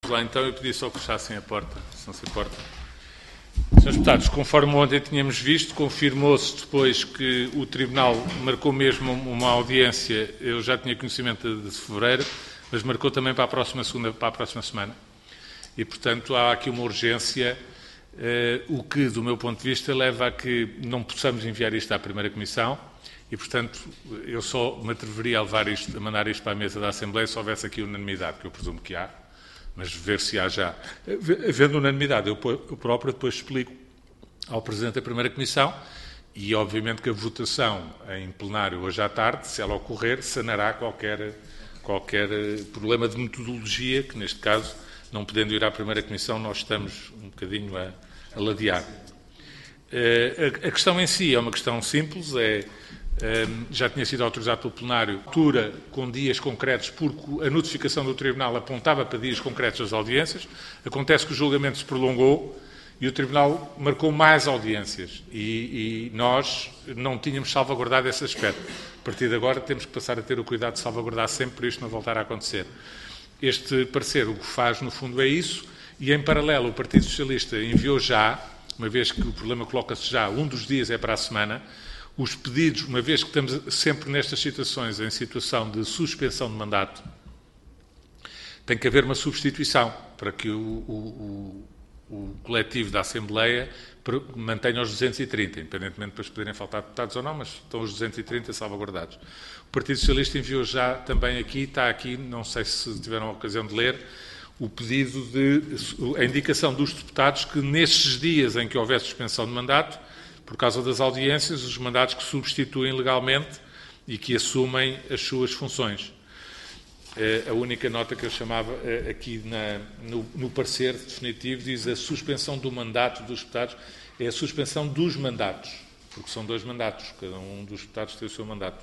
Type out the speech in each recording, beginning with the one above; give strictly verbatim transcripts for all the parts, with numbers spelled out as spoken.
Vamos lá então, eu pedi só que fechassem a porta, se não se importa. senhores Deputados, conforme ontem tínhamos visto, confirmou-se depois que o Tribunal marcou mesmo uma audiência, eu já tinha conhecimento de fevereiro, mas marcou também para a próxima, segunda, para a próxima semana. E, portanto, há aqui uma urgência, eh, o que, do meu ponto de vista, leva a que não possamos enviar isto à primeira Comissão e, portanto, eu só me atreveria a, levar isto, a mandar isto para a mesa da Assembleia se houvesse aqui unanimidade, que eu presumo que há, mas ver se há já. Havendo unanimidade, eu, eu próprio depois explico ao Presidente da primeira Comissão e, obviamente, que a votação em plenário hoje à tarde, se ela ocorrer, sanará qualquer, qualquer problema de metodologia, que neste caso, não podendo ir à primeira Comissão, nós estamos um bocadinho a, a ladear. Uh, a, a questão em si é uma questão simples, é, um, já tinha sido autorizado pelo plenário, altura com dias concretos, porque a notificação do Tribunal apontava para dias concretos das audiências. Acontece que o julgamento se prolongou e o Tribunal marcou mais audiências e, e nós não tínhamos salvaguardado esse aspecto. A partir de agora temos que passar a ter o cuidado de salvaguardar sempre para isto não voltar a acontecer. Este parecer o que faz, no fundo, é isso, e em paralelo o Partido Socialista enviou já, uma vez que o problema coloca-se já, um dos dias é para a semana, os pedidos, uma vez que estamos sempre nestas situações, em situação de suspensão de mandato, tem que haver uma substituição para que o, o, o, o coletivo da Assembleia mantenha os duzentos e trinta, independentemente depois poderem faltar deputados ou não, mas estão os duzentos e trinta salvaguardados. O Partido Socialista enviou já também aqui, está aqui, não sei se tiveram a ocasião de ler, o pedido de, a indicação dos deputados que nestes dias em que houver suspensão de mandato, por causa das audiências, os mandatos que substituem legalmente e que assumem as suas funções. A única nota que eu chamava aqui na, no, no parecer definitivo diz a suspensão do mandato dos deputados, é a suspensão dos mandatos, porque são dois mandatos, cada um dos deputados tem o seu mandato.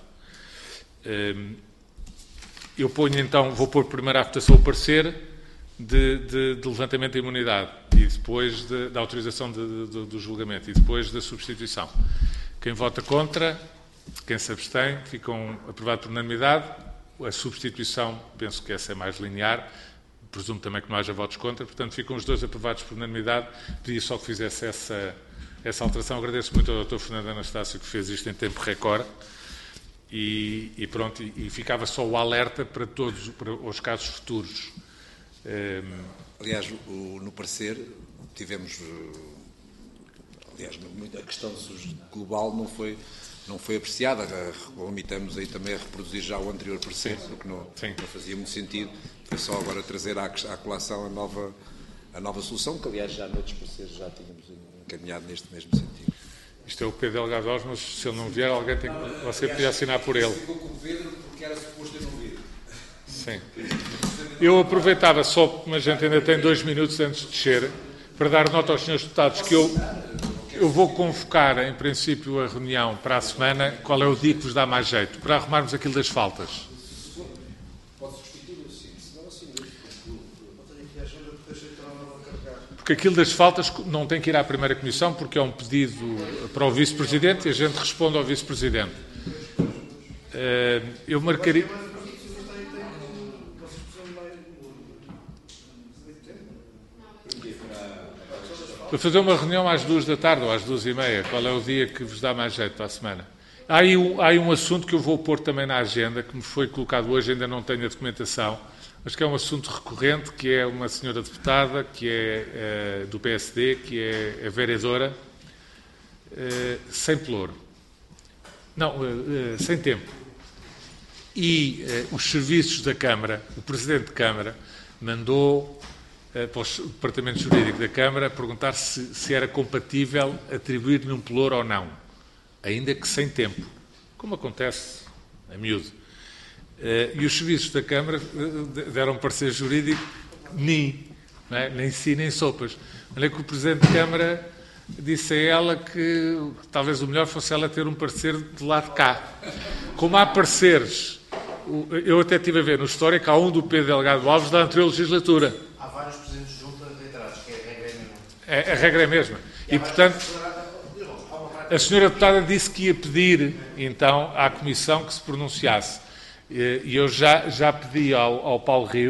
Eu ponho então, vou pôr primeiro à votação o parecer de, de, de levantamento da imunidade e depois de, da autorização de, de, do julgamento e depois da substituição. Quem vota contra, quem se abstém, ficam aprovados por unanimidade. A substituição, penso que essa é mais linear, presumo também que não haja votos contra, portanto ficam os dois aprovados por unanimidade. Pedi só que fizesse essa, essa alteração. Agradeço muito ao doutor Fernando Anastácio que fez isto em tempo recorde. E, e pronto, e, e ficava só o alerta para todos para os casos futuros. Um... Aliás, o, no parecer tivemos, aliás, a questão global não foi, não foi apreciada, limitamos aí também a reproduzir já o anterior parecer, sim, porque não, não fazia muito sentido, foi só agora trazer à, à colação a nova, a nova solução, que aliás já noutros pareceres já tínhamos encaminhado neste mesmo sentido. Isto é o Pedro Delgado Alves, mas se ele não vier, alguém tem que... Você podia assinar por ele. Ficou com o Pedro porque era suposto eu não vir. Sim. Eu aproveitava só, como a gente ainda tem dois minutos antes de descer, para dar nota aos senhores deputados que eu, eu vou convocar, em princípio, a reunião para a semana, qual é o dia que vos dá mais jeito, para arrumarmos aquilo das faltas. Porque aquilo das faltas não tem que ir à primeira Comissão, porque é um pedido para o Vice-Presidente e a gente responde ao Vice-Presidente. Eu marcaria... Para fazer uma reunião às duas da tarde ou às duas e meia, qual é o dia que vos dá mais jeito para a semana? Há aí, um, há aí um assunto que eu vou pôr também na agenda, que me foi colocado hoje, ainda não tenho a documentação, mas que é um assunto recorrente, que é uma senhora deputada, que é uh, do P S D, que é a vereadora, uh, sem pelouro. Não, uh, uh, sem tempo. E uh, os serviços da Câmara, o Presidente de Câmara, mandou uh, para o Departamento Jurídico da Câmara perguntar se, se era compatível atribuir-lhe um pelouro ou não, ainda que sem tempo, como acontece a miúdo. Uh, e os serviços da Câmara uh, deram um parecer jurídico nem, não é? nem si, nem sopas. Olha que o Presidente de Câmara disse a ela que talvez o melhor fosse ela ter um parecer de lá de cá. Como há pareceres, eu até estive a ver no histórico, há um do Pedro Delgado Alves da anterior legislatura. Há vários Presidentes de Junta reiterados, que é a regra mesma. É, a regra é a mesma. E, portanto, a senhora deputada disse que ia pedir, então, à Comissão que se pronunciasse. E eu já, já pedi ao, ao Paulo Rios,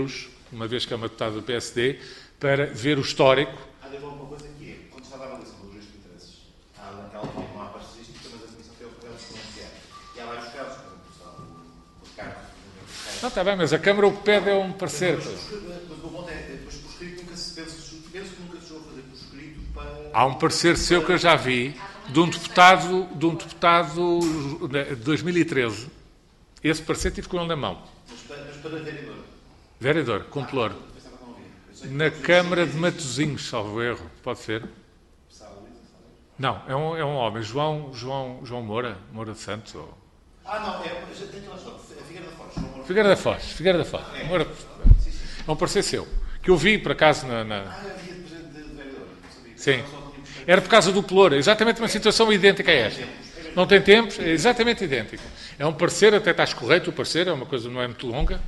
uma vez que é uma deputada do P S D, para ver o histórico. Há de haver uma coisa que é, quando se faz a avaliação do registro de interesses, há naquela forma não há parecerística, mas a Comissão tem o papel de exponenciar. E há vários casos, por exemplo, só o Ricardo. Não, está bem, mas a Câmara o que pede é um parecer. Mas o ponto é, depois por escrito nunca se pensa, penso que nunca se chegou a fazer por escrito para... Há um parecer seu que eu já vi, de um deputado de, um deputado de dois mil e treze. Esse parecer tive com ele na mão. Mas para, mas para vereador. Vereador, com pelour. Eu pensava que não havia. Eu sei que Na todos os Câmara de sítios- Matosinhos, salvo erro. Pode ser? Sabe, Luísa, sabe? Não, é um, é um homem. João, João, João Moura. Moura de Santos. Ou... Ah, não, é, já tem todas as é Figueira da Foz. João Moura. Figueira da Foz. Figueira da Foz. Moura... É um parecer seu. Que eu vi, por acaso, na... na... Ah, havia de presente de vereador. Não sabia. Sim. Só tínhamos feito- Era por causa do pelour. Exatamente uma situação idêntica a esta. Não tem tempos? É exatamente idêntico. É um parecer, até está escorreto o parecer, é uma coisa não é muito longa.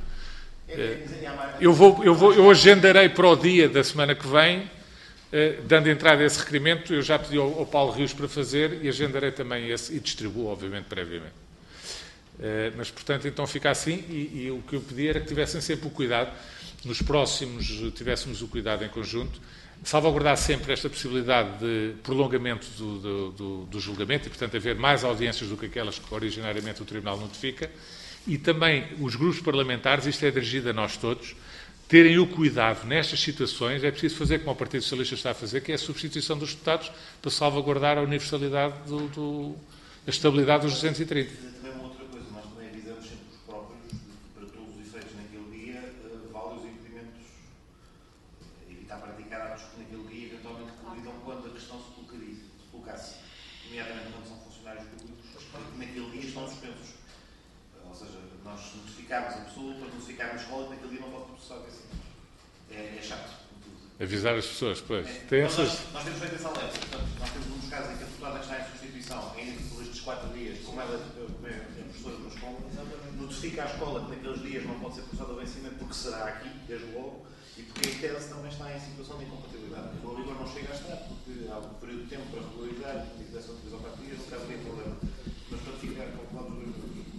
Eu, vou, eu, vou, eu agendarei para o dia da semana que vem, eh, dando entrada a esse requerimento. Eu já pedi ao, ao Paulo Rios para fazer e agendarei também esse e distribuo, obviamente, previamente. Eh, mas, portanto, então fica assim e, e o que eu pedi era que tivessem sempre o cuidado, nos próximos tivéssemos o cuidado em conjunto, salvaguardar sempre esta possibilidade de prolongamento do, do, do, do julgamento e, portanto, haver mais audiências do que aquelas que originariamente o Tribunal notifica. E também os grupos parlamentares, isto é dirigido a nós todos, terem o cuidado nestas situações, é preciso fazer como o Partido Socialista está a fazer, que é a substituição dos deputados para salvaguardar a universalidade, do, do, a estabilidade dos duzentos e trinta. Também uma outra coisa, nós também avisamos sempre os próprios, de que, para todos os efeitos naquele dia, uh, vale os impedimentos, evitar praticar atos que naquele dia eventualmente colidam quando a questão se colocaria- se colocasse, nomeadamente quando são funcionários públicos, que naquele dia estão suspensos. Ou seja, nós notificámos a pessoa para notificar na escola que naquele dia não pode processar o assim. É, é chato. Avisar as pessoas, pois. É. Tem Então, essas... nós, nós temos feito esse alerta. Portanto, nós temos um dos casos em que a deputada que está em substituição, ainda por estes quatro dias, como ela é, é professora de uma escola, notifica à escola que naqueles dias não pode ser processado o vencimento porque será aqui, desde logo, e porque a tese também está em situação de incompatibilidade. O rigor não chega a estar, porque há um período de tempo para regularizar, e dessa utilização quatro dias, não cabe nem problema. Mas para ficar calculado os dois grupos.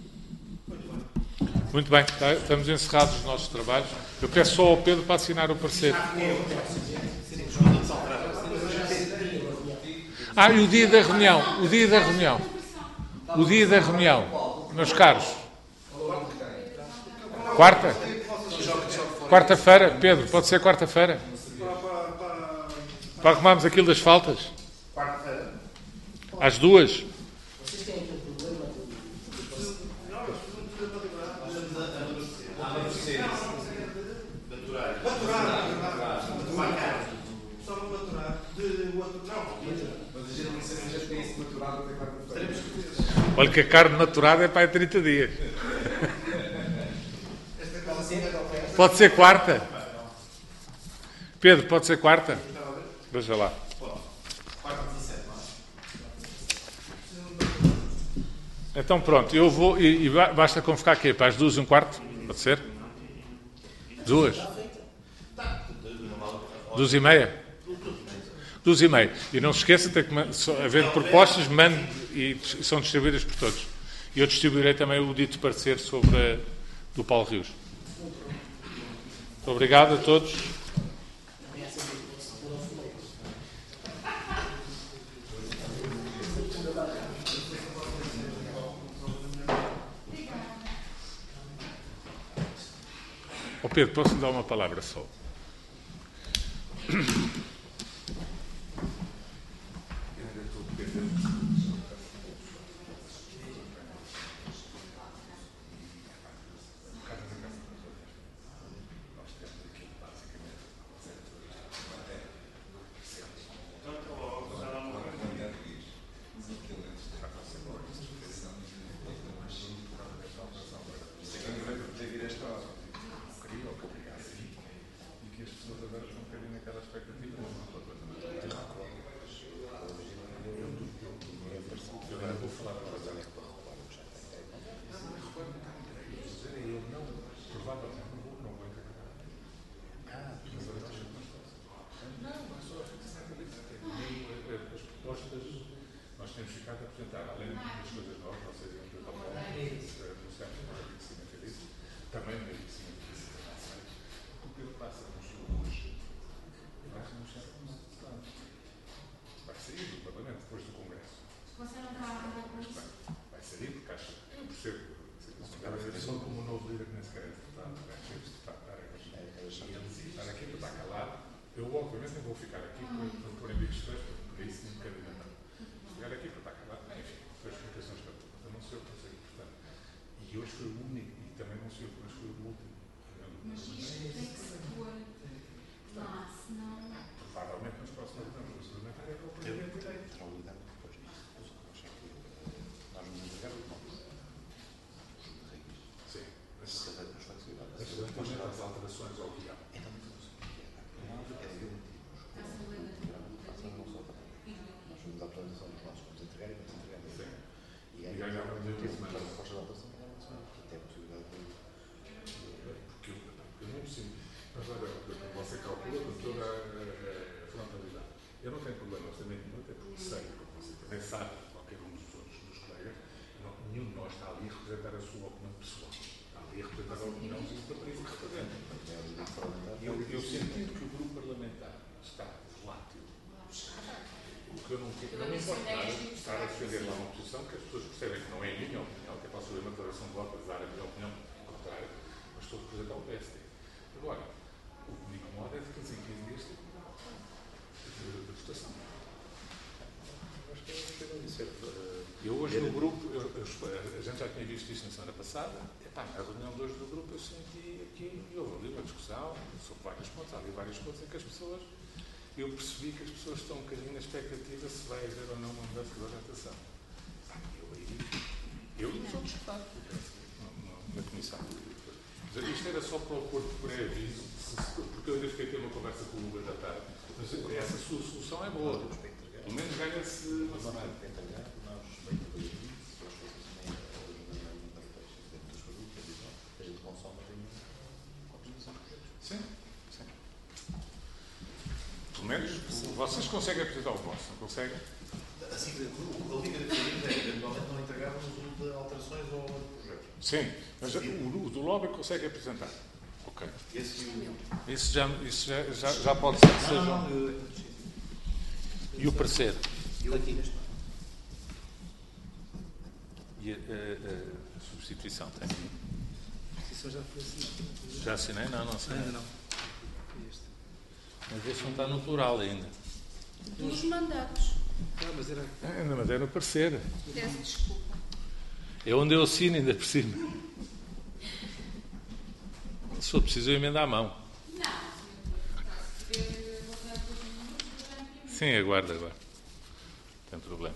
Muito bem, tá, estamos encerrados os nossos trabalhos. Eu peço só ao Pedro para assinar o parecer. Ah, e o dia da reunião, o dia da reunião, o dia da reunião, meus caros. Quarta? Quarta-feira, Pedro, pode ser quarta-feira? Para arrumarmos aquilo das faltas? Quarta-feira. Às duas? Vocês têm aquele problema Estava a maturar de outro. Não, Mas a gente não sei se já tem isso maturado até quarta-feira. Olha que a carne maturada é para aí trinta dias. Pode ser quarta? Pedro, pode ser quarta? Veja lá. quarta dezassete, não é? Então pronto, eu vou e, e ba- basta convocar aqui para as duas e um quarto? Pode ser? Duas? Duas e meia? Duas e meia. E não se esqueça, tem que, ma- só, havendo propostas, mande e dis- são distribuídas por todos. E eu distribuirei também o dito parecer sobre a, do Paulo Rios. Muito obrigado a todos. Ó Pedro, posso lhe dar uma palavra só? Nós temos ficado a apresentar, além das coisas novas, não sei se é também no enriquecimento disso, o seguramente nem vou ficar aqui por, por, por amigos de festa, por isso nem me candidatar. Vou ficar aqui para estar calado. Enfim, foi as comunicações que eu não sei o que eu sei, portanto. E hoje foi o único, e também não sei o que, mas foi o último. Mas isto tem que se pôr lá, senão. Provavelmente nas próximas reuniões, o seguramente é que eu presidente direito. Nós nos entregamos uma coisa. Sim, mas Se a nos flexibilidade. mas relativamente às alterações ao guião. Então, não sei o que é. É garantirmos. A Assembleia da República. Nós fomos a apresentação dos nossos, vamos entregar e vamos entregar. Sim. E E ganhava é uma uma semana. proposta de alteração, portanto, é a possibilidade de. Porque eu, eu não me sinto. Mas olha, você calcula com toda a, a, a frontalidade. Eu não tenho problema absolutamente nenhum, até porque sei, como você também sabe, qualquer um dos outros dos colegas, não, nenhum de nós está ali a representar a sua opinião pessoal. Está ali a representar a opinião do país que representa. E eu, eu sentindo que o grupo parlamentar está volátil, o que eu não, não me importa nada estar a defender lá uma posição que as pessoas percebem que não é a minha opinião, que é para a sua declaração de voto, dar a minha opinião contrária, mas estou a representar o P S D. Agora, o que me incomoda é de quinze em quinze dias de votação. Acho que é possível dizer. Eu hoje no grupo, eu, eu, a gente já tinha visto isto na semana passada, epá, na reunião de hoje do grupo eu senti aqui, e houve ali uma discussão sobre vários pontos, há ali vários pontos em que as pessoas, eu percebi que as pessoas estão um bocadinho na expectativa se vai haver ou não uma mudança de orientação. Epá, eu aí, eu e os outros deputados, na comissão. Mas isto era só para o corpo pré-aviso, porque eu ainda fiquei a ter uma conversa com o Hugo da tarde, mas essa sua solução é boa. Pelo menos ganha-se uma semana. Sim, sim. Pelo menos vocês conseguem apresentar o vosso, não conseguem? Assim, a linha de caminho é eventualmente não entregarmos o de alterações ao projeto. Sim, mas o, o do lobby consegue apresentar. Ok. Esse e o. Isso já, isso já, já, já pode ser que seja. Não, não, E o parecer? eu aqui neste. E a, a, a substituição tem? Isso já foi assim. Já assinei? Não, não assinei. Ainda não. Este. Mas esse não está no plural ainda. Dos mandatos. Ah, mas era. Ainda, mas é no parecer. Peço desculpa. É onde eu assino ainda por cima. Se for preciso eu emendar a mão. Não, se tiver votar todos os números, já imprimimos. Sim, aguarda agora. Não tem problema.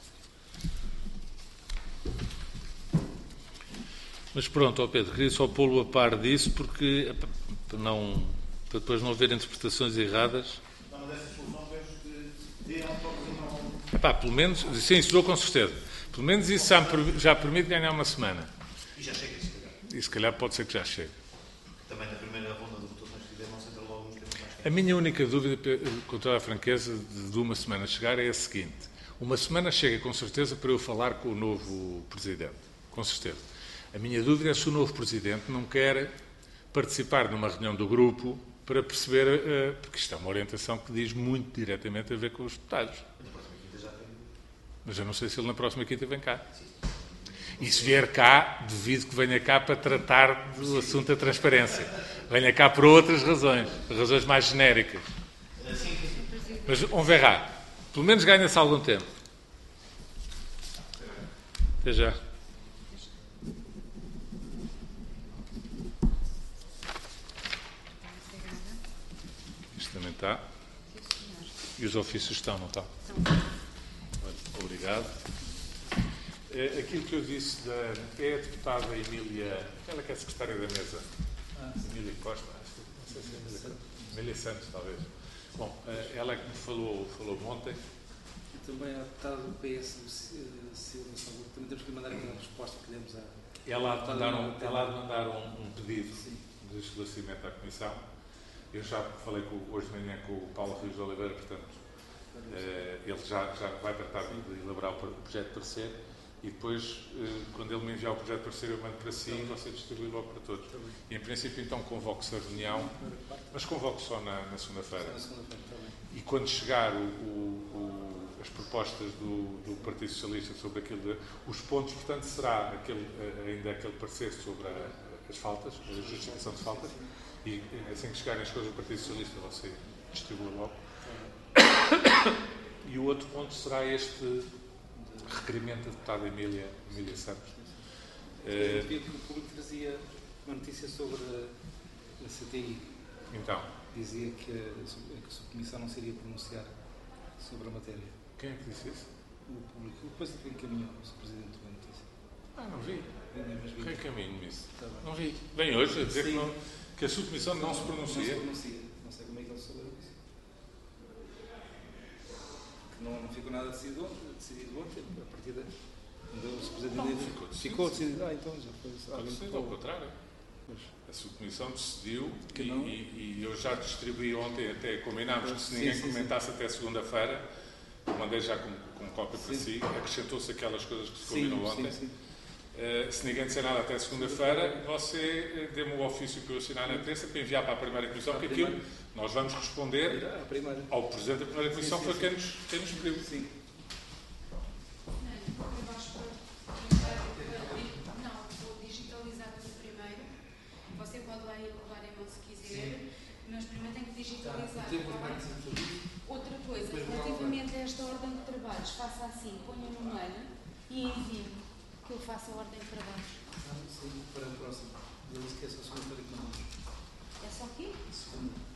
Mas pronto, ó Pedro, queria só pô-lo a par disso porque para, não, para depois não haver interpretações erradas. Não, mas essa solução vemos que dê um toque e não. Epá, pelo menos, sim, isso dou com certeza. Pelo menos isso já, já permite ganhar uma semana. E já chega, se calhar. E se calhar pode ser que já chegue. Também na primeira ronda de votações que fizer, não se entra logo nos temas mais A quentes. minha única dúvida, com toda a franqueza, de, de uma semana chegar é a seguinte. Uma semana chega com certeza para eu falar com o novo Presidente. Com certeza. A minha dúvida é se o novo Presidente não quer participar numa reunião do grupo para perceber, uh, porque isto é uma orientação que diz muito diretamente a ver com os deputados. Na próxima quinta já tem. Mas eu não sei se ele na próxima quinta vem cá. E se vier cá, duvido que venha cá para tratar do assunto da transparência. Venha cá por outras razões, razões mais genéricas. Mas on verá. Pelo menos ganha-se algum tempo. Até já. Isto também está. E os ofícios estão, não estão? Obrigado. Aquilo que eu disse da, é a deputada Emília, aquela que é a secretária da mesa, ah, Emília Costa, não sei se é Emília Costa, Emília Santos, talvez. Bom, ela é que me falou, falou ontem. E também a deputada do P S, do Silva Saúde, também temos que mandar aquela resposta que demos à. Ela há de mandar um, ela há de mandar um, um pedido Sim. de esclarecimento à Comissão. Eu já falei com, hoje de manhã com o Paulo Rios de Oliveira, portanto, eh, ele já, já vai tratar de elaborar o projeto de parecer. E depois, quando ele me enviar o projeto de parecer, eu mando para si e você distribui logo para todos. E, em princípio, então, convoco-se a reunião, mas convoco só na, na segunda-feira. E quando chegar o, o, as propostas do, do Partido Socialista sobre aquilo, de, os pontos, portanto, será aquele, ainda aquele parecer sobre a, as faltas, a justificação de faltas, E assim que chegarem as coisas do Partido Socialista, você distribui logo. E o outro ponto será este requerimento da deputada Emília, Emília Santos. Eu vi que o público trazia uma notícia sobre a C T I. Então, Dizia que a, que a subcomissão não se iria pronunciar sobre a matéria. quem é que disse isso? O público. Depois encaminhou o Sr Presidente da notícia. Ah, não vi. Mas vi. Recaminho-me isso. Tá bem. Não vi. Vem hoje a dizer que, Sim. não, que a subcomissão não se Não se pronuncia. pronuncia. Não sei como é que ele souberam isso. Que não, não ficou nada decidido ontem, decidido ontem a partir da. Quando o Sr Presidente Não, disse- ficou decidido. ficou decidido. Ah, então já foi. Pode Alguém ser, ao falou. contrário. Pois. A subcomissão decidiu Que e, não. e- e eu já distribuí ontem, até combinámos que se Sim, ninguém sim, sim. comentasse até segunda-feira, mandei já com, com cópia para Sim. si, acrescentou-se aquelas coisas que se Sim, combinou ontem. sim, sim. Eh, se ninguém disser nada até segunda-feira, você eh, dê-me o ofício para eu assinar na terça para enviar para a primeira comissão, Para a porque aquilo primeira. nós vamos responder Irá, a primeira. ao Presidente da Primeira Comissão, sim, foi sim. quem nos, quem nos pediu. Sim. Eu acho que não, vou digitalizar tudo primeiro. Você pode lá e levar em mão se quiser, mas primeiro tem que digitalizar. Temos tá bem? mais informações. Outra coisa, Depois vou relativamente a esta ordem de trabalhos, faça assim, ponha no mail e envie que eu faça a ordem de trabalhos. Sim, para a próxima. Eu disse que essa segunda-feira que não vamos. É só aqui? Segunda.